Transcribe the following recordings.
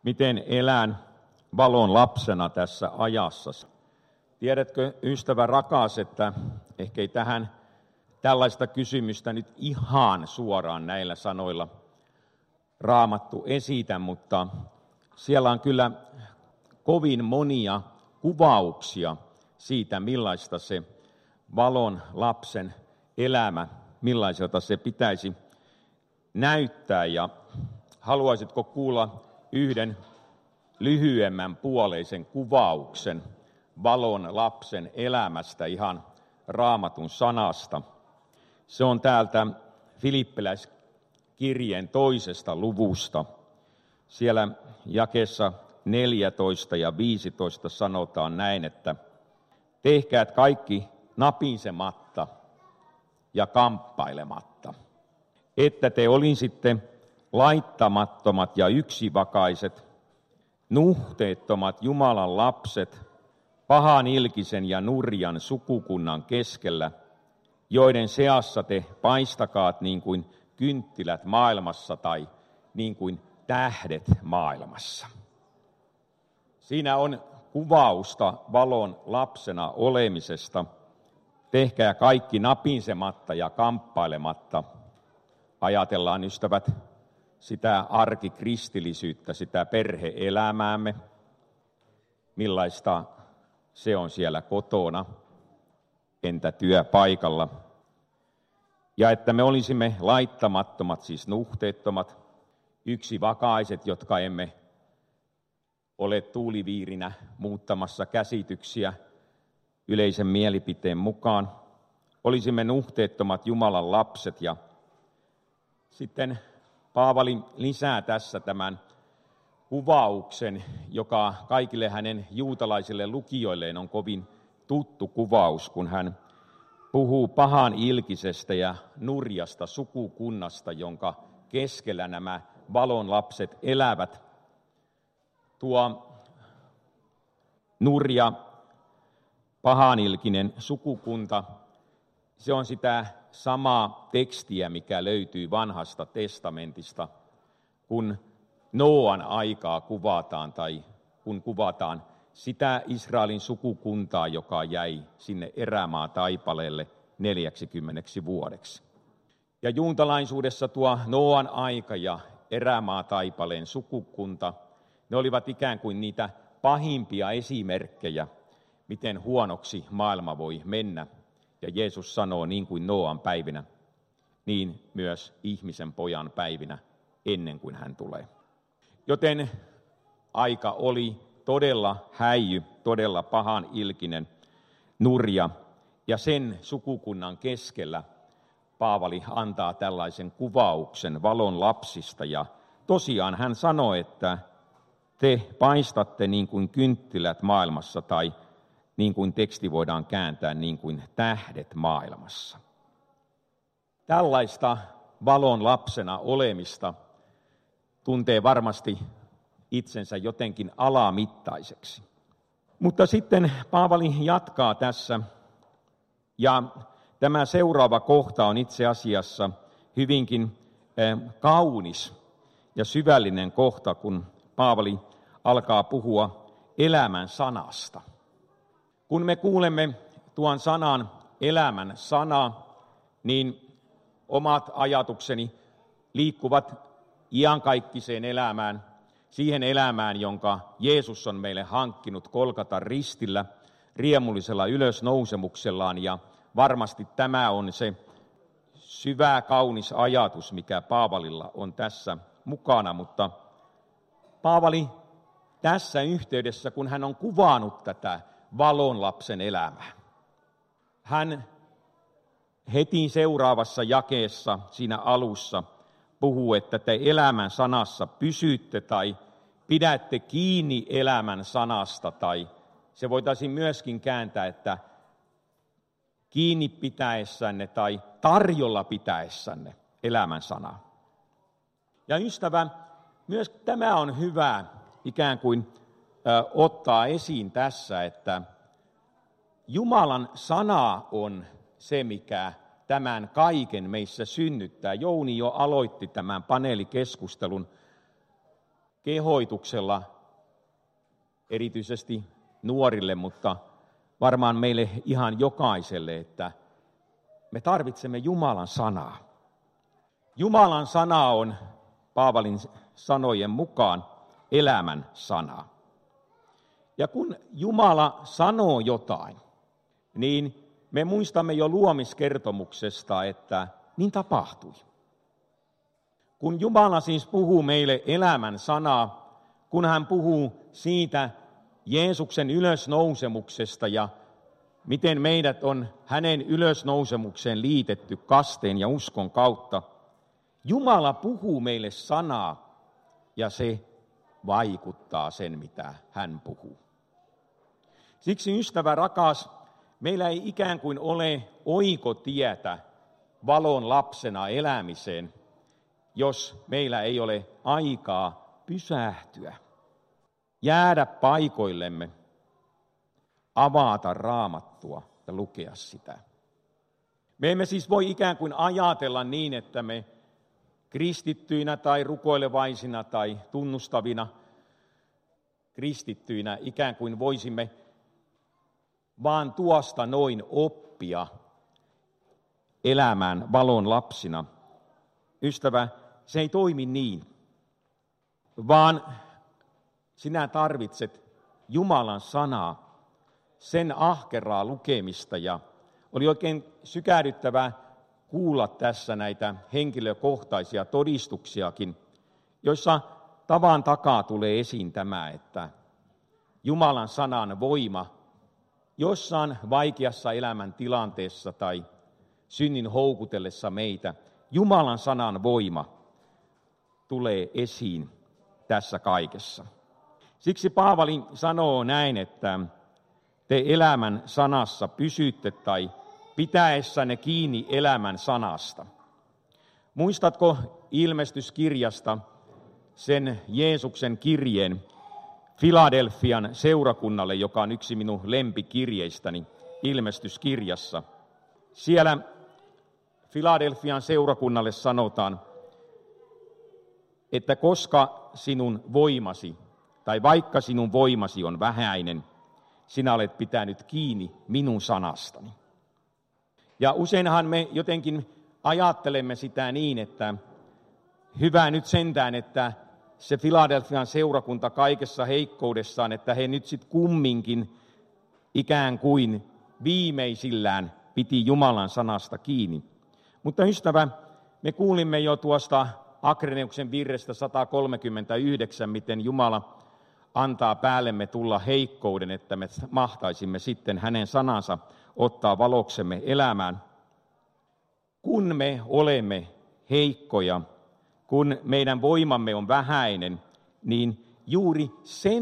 Miten elän valon lapsena tässä ajassa? Tiedätkö, ystävä rakas, että ehkä ei tähän tällaista kysymystä nyt ihan suoraan näillä sanoilla Raamattu esitä, mutta siellä on kyllä kovin monia kuvauksia siitä, millaista se valon lapsen elämä, millaiselta se pitäisi näyttää. Ja haluaisitko kuulla yhden lyhyemmän puoleisen kuvauksen valon lapsen elämästä ihan Raamatun sanasta? Se on täältä Filippiläiskirjeen 2. luvusta. Siellä jakeessa 14 ja 15 sanotaan näin, että tehkäät kaikki napinsematta ja kamppailematta, että te olisitte laittamattomat ja yksivakaiset, nuhteettomat Jumalan lapset, pahan ilkisen ja nurjan sukukunnan keskellä, joiden seassa te paistakaat niin kuin kynttilät maailmassa tai niin kuin tähdet maailmassa. Siinä on kuvausta valon lapsena olemisesta. Tehkää kaikki napinsematta ja kamppailematta. Ajatellaan, ystävät, sitä arkikristillisyyttä, sitä perhe-elämäämme, millaista se on siellä kotona, entä työpaikalla. Ja että me olisimme laittamattomat, siis nuhteettomat, yksivakaiset, jotka emme ole tuuliviirinä muuttamassa käsityksiä yleisen mielipiteen mukaan. Olisimme nuhteettomat Jumalan lapset. Ja sitten Paavali lisää tässä tämän kuvauksen, joka kaikille hänen juutalaisille lukijoilleen on kovin tuttu kuvaus, kun hän puhuu pahan ilkisestä ja nurjasta sukukunnasta, jonka keskellä nämä valon lapset elävät. Tuo nurja, pahanilkinen sukukunta, se on sitä samaa tekstiä, mikä löytyy Vanhasta testamentista, kun Nooan aikaa kuvataan tai kun kuvataan sitä Israelin sukukuntaa, joka jäi sinne erämaataipaleelle 40 vuodeksi. Ja juutalaisuudessa tuo Nooan aika ja erämaataipaleen sukukunta, ne olivat ikään kuin niitä pahimpia esimerkkejä, miten huonoksi maailma voi mennä. Ja Jeesus sanoo, niin kuin Nooan päivinä, niin myös ihmisen pojan päivinä ennen kuin hän tulee. Joten aika oli todella häijy, todella pahan ilkinen, nurja. Ja sen sukukunnan keskellä Paavali antaa tällaisen kuvauksen valon lapsista. Ja tosiaan hän sanoi, että te paistatte niin kuin kynttilät maailmassa, tai niin kuin teksti voidaan kääntää, niin kuin tähdet maailmassa. Tällaista valon lapsena olemista tuntee varmasti itsensä jotenkin alamittaiseksi. Mutta sitten Paavali jatkaa tässä, ja tämä seuraava kohta on itse asiassa hyvinkin kaunis ja syvällinen kohta, kun Paavali alkaa puhua elämän sanasta. Kun me kuulemme tuon sanan, elämän sana, niin omat ajatukseni liikkuvat iankaikkiseen elämään, siihen elämään, jonka Jeesus on meille hankkinut Golgatan ristillä riemullisella ylösnousemuksellaan. Ja varmasti tämä on se syvä, kaunis ajatus, mikä Paavalilla on tässä mukana. Mutta Paavali tässä yhteydessä, kun hän on kuvannut tätä valon lapsen elämää, hän heti seuraavassa jakeessa siinä alussa puhuu, että te elämän sanassa pysytte tai pidätte kiinni elämän sanasta, tai se voitaisiin myöskin kääntää, että kiinni pitäessänne tai tarjolla pitäessänne elämän sanaa. Ja ystävä, myös tämä on hyvä ikään kuin ottaa esiin tässä, että Jumalan sana on se, mikä tämän kaiken meissä synnyttää. Jouni jo aloitti tämän paneelikeskustelun kehoituksella erityisesti nuorille, mutta varmaan meille ihan jokaiselle, että me tarvitsemme Jumalan sanaa. Jumalan sana on Paavalin sanojen mukaan elämän sana. Ja kun Jumala sanoo jotain, niin me muistamme jo luomiskertomuksesta, että niin tapahtui. Kun Jumala siis puhuu meille elämän sanaa, kun hän puhuu siitä Jeesuksen ylösnousemuksesta ja miten meidät on hänen ylösnousemukseen liitetty kasteen ja uskon kautta, Jumala puhuu meille sanaa ja se vaikuttaa sen, mitä hän puhuu. Siksi, ystävä rakas, meillä ei ikään kuin ole oikotietä valon lapsena elämiseen, jos meillä ei ole aikaa pysähtyä, jäädä paikoillemme, avata Raamattua ja lukea sitä. Me emme siis voi ikään kuin ajatella niin, että me kristittyinä tai rukoilevaisina tai tunnustavina kristittyinä ikään kuin voisimme vaan tuosta noin oppia elämään valon lapsina. Ystävä, se ei toimi niin, vaan sinä tarvitset Jumalan sanaa, sen ahkeraa lukemista, ja oli oikein sykähdyttävää kuulla tässä näitä henkilökohtaisia todistuksiakin, joissa tavan takaa tulee esiin tämä, että Jumalan sanan voima jossain vaikeassa elämän tilanteessa tai synnin houkutellessa meitä, Jumalan sanan voima tulee esiin tässä kaikessa. Siksi Paavali sanoo näin, että te elämän sanassa pysytte tai pitäessänne kiinni elämän sanasta. Muistatko ilmestyskirjasta sen Jeesuksen kirjeen Filadelfian seurakunnalle, joka on yksi minun lempikirjeistäni ilmestyskirjassa? Siellä Filadelfian seurakunnalle sanotaan, että koska sinun voimasi, tai vaikka sinun voimasi on vähäinen, sinä olet pitänyt kiinni minun sanastani. Ja useinhan me jotenkin ajattelemme sitä niin, että hyvä nyt sentään, että se Filadelfian seurakunta kaikessa heikkoudessaan, että he nyt sitten kumminkin ikään kuin viimeisillään piti Jumalan sanasta kiinni. Mutta ystävä, me kuulimme jo tuosta Agrineuksen virrestä 139, miten Jumala antaa päällemme tulla heikkouden, että me mahtaisimme sitten hänen sanansa ottaa valoksemme elämään. Kun me olemme heikkoja, kun meidän voimamme on vähäinen, niin juuri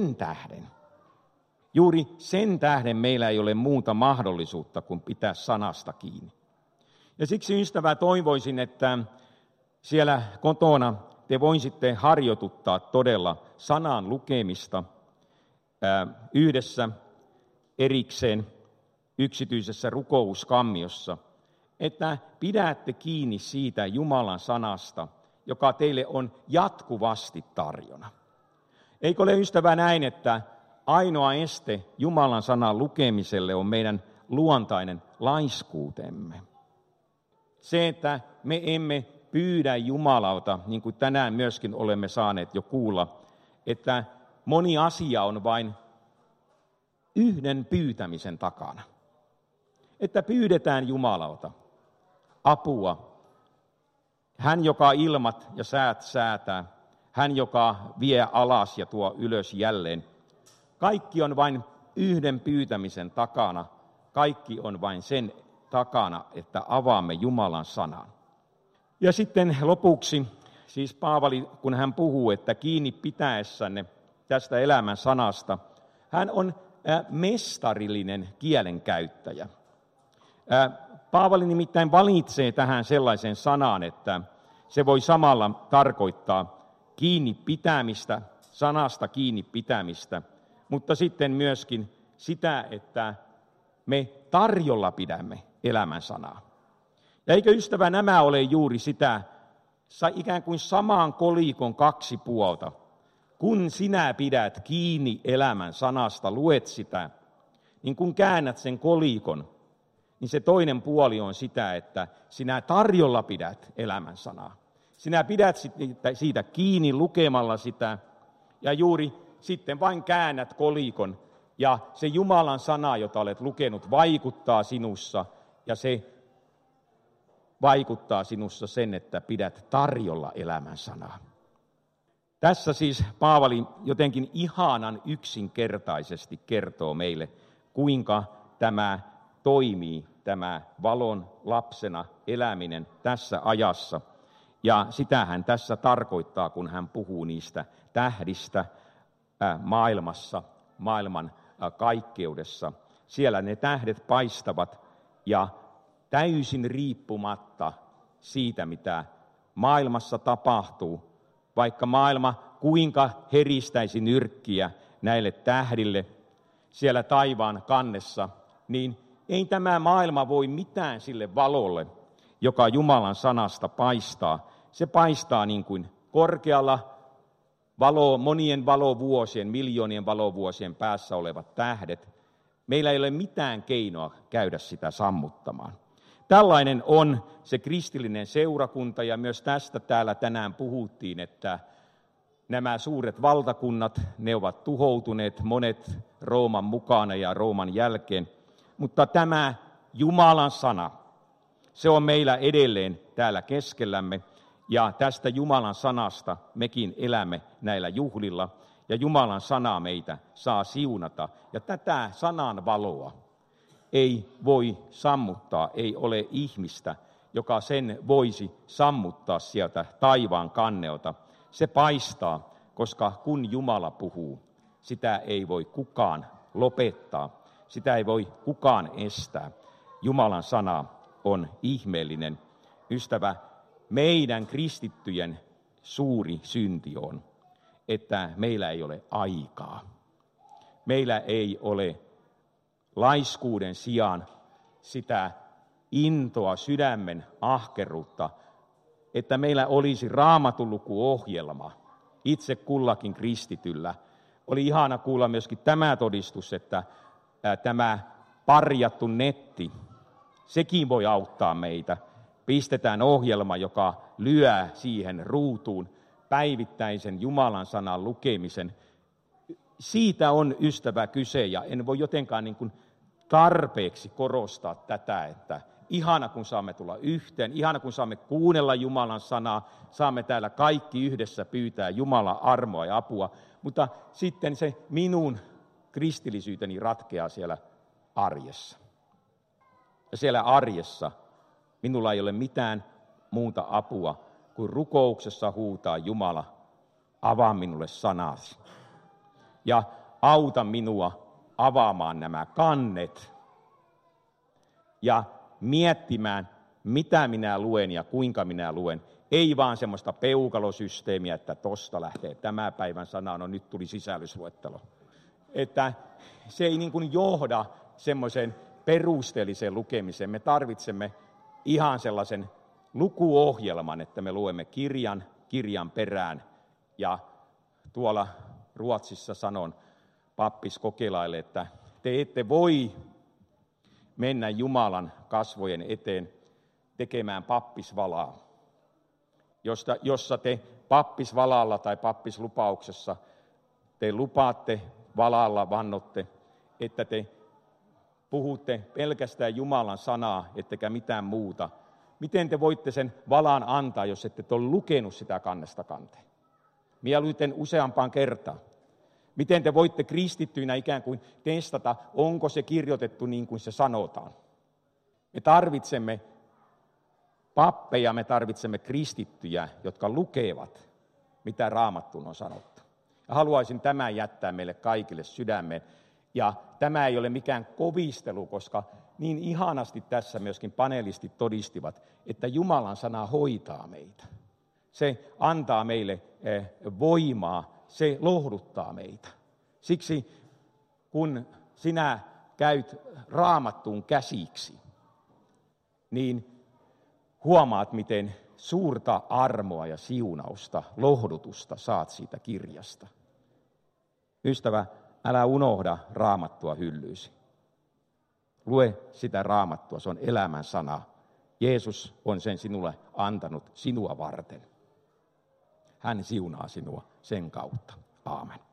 sen tähden meillä ei ole muuta mahdollisuutta kuin pitää sanasta kiinni. Ja siksi, ystävä, toivoisin, että siellä kotona te voisitte harjoituttaa todella sanan lukemista yhdessä erikseen yksityisessä rukouskammiossa, että pidätte kiinni siitä Jumalan sanasta, joka teille on jatkuvasti tarjona. Eikö ole, ystävä, näin, että ainoa este Jumalan sanan lukemiselle on meidän luontainen laiskuutemme? Se, että me emme pyydä Jumalalta, niin kuin tänään myöskin olemme saaneet jo kuulla, että moni asia on vain yhden pyytämisen takana. Että pyydetään Jumalalta apua. Hän, joka ilmat ja säät säätää, hän, joka vie alas ja tuo ylös jälleen. Kaikki on vain yhden pyytämisen takana. Kaikki on vain sen takana, että avaamme Jumalan sanan. Ja sitten lopuksi, siis Paavali, kun hän puhuu, että kiinni pitäessänne tästä elämän sanasta, hän on mestarillinen kielenkäyttäjä. Paavali nimittäin valitsee tähän sellaisen sanan, että se voi samalla tarkoittaa kiinni pitämistä, sanasta kiinni pitämistä, mutta sitten myöskin sitä, että me tarjolla pidämme elämän sanaa. Ja eikö, ystävä, nämä ole juuri sitä ikään kuin samaan kolikon kaksi puolta? kun sinä pidät kiinni elämän sanasta, luet sitä, niin kun käännät sen kolikon, niin se toinen puoli on sitä, että sinä tarjolla pidät elämän sanaa. Sinä pidät siitä kiinni lukemalla sitä ja juuri sitten vain käännät kolikon ja se Jumalan sana, jota olet lukenut, vaikuttaa sinussa ja se vaikuttaa sinussa sen, että pidät tarjolla elämän sanaa. Tässä siis Paavali jotenkin ihanan yksinkertaisesti kertoo meille, kuinka tämä toimii, tämä valon lapsena eläminen tässä ajassa. Ja sitä hän tässä tarkoittaa, kun hän puhuu niistä tähdistä maailmassa, maailman kaikkeudessa. Siellä ne tähdet paistavat ja täysin riippumatta siitä, mitä maailmassa tapahtuu, vaikka maailma kuinka heristäisi nyrkkiä näille tähdille siellä taivaan kannessa, niin ei tämä maailma voi mitään sille valolle, joka Jumalan sanasta paistaa. Se paistaa niin kuin korkealla monien valovuosien, miljoonien valovuosien päässä olevat tähdet. Meillä ei ole mitään keinoa käydä sitä sammuttamaan. Tällainen on se kristillinen seurakunta, ja myös tästä täällä tänään puhuttiin, että nämä suuret valtakunnat, ne ovat tuhoutuneet, monet Rooman mukana ja Rooman jälkeen. Mutta tämä Jumalan sana, se on meillä edelleen täällä keskellämme, ja tästä Jumalan sanasta mekin elämme näillä juhlilla, ja Jumalan sana meitä saa siunata. Ja tätä sanan valoa ei voi sammuttaa, ei ole ihmistä, joka sen voisi sammuttaa sieltä taivaan kannelta. Se paistaa, koska kun Jumala puhuu, sitä ei voi kukaan lopettaa, sitä ei voi kukaan estää. Jumalan sana on ihmeellinen. Ystävä, meidän kristittyjen suuri synti on, että meillä ei ole aikaa. Meillä ei ole laiskuuden sijaan sitä intoa, sydämen ahkeruutta, että meillä olisi Raamatun lukuohjelma itse kullakin kristityllä. Oli ihana kuulla myöskin tämä todistus, että tämä parjattu netti, sekin voi auttaa meitä. Pistetään ohjelma, joka lyö siihen ruutuun päivittäisen Jumalan sanan lukemisen. Siitä on, ystävä, kyse, ja en voi jotenkaan niin kuin tarpeeksi korostaa tätä, että ihana kun saamme tulla yhteen, ihana kun saamme kuunnella Jumalan sanaa, saamme täällä kaikki yhdessä pyytää Jumalan armoa ja apua, mutta sitten se minun kristillisyyteni ratkeaa siellä arjessa. Ja siellä arjessa minulla ei ole mitään muuta apua kuin rukouksessa huutaa Jumala, avaa minulle sanasi. Ja auta minua avaamaan nämä kannet ja miettimään, mitä minä luen ja kuinka minä luen. Ei vaan semmoista peukalosysteemiä, että tosta lähtee tämä päivän sana, no nyt tuli sisällysluettelo. Että se ei niin kuin johda semmoiseen perusteelliseen lukemiseen. Me tarvitsemme ihan sellaisen lukuohjelman, että me luemme kirjan perään. Ja tuolla Ruotsissa sanon pappiskokelaille, että te ette voi mennä Jumalan kasvojen eteen tekemään pappisvalaa, jossa te pappisvalalla tai pappislupauksessa te lupaatte valalla, vannotte, että te puhutte pelkästään Jumalan sanaa, ettekä mitään muuta. Miten te voitte sen valan antaa, jos ette ole lukenut sitä kannesta kanteen? Mieluiten useampaan kertaan. Miten te voitte kristittyinä ikään kuin testata, onko se kirjoitettu niin kuin se sanotaan? Me tarvitsemme pappeja, me tarvitsemme kristittyjä, jotka lukevat, mitä Raamattuun on sanottu. Ja haluaisin tämän jättää meille kaikille sydämeen. Ja tämä ei ole mikään kovistelu, koska niin ihanasti tässä myöskin panelistit todistivat, että Jumalan sana hoitaa meitä. Se antaa meille voimaa, se lohduttaa meitä. Siksi kun sinä käyt Raamattuun käsiksi, niin huomaat, miten suurta armoa ja siunausta, lohdutusta saat siitä kirjasta. Ystävä, älä unohda Raamattua hyllyysi. Lue sitä Raamattua, se on elämän sana. Jeesus on sen sinulle antanut sinua varten. Hän siunaa sinua sen kautta. Aamen.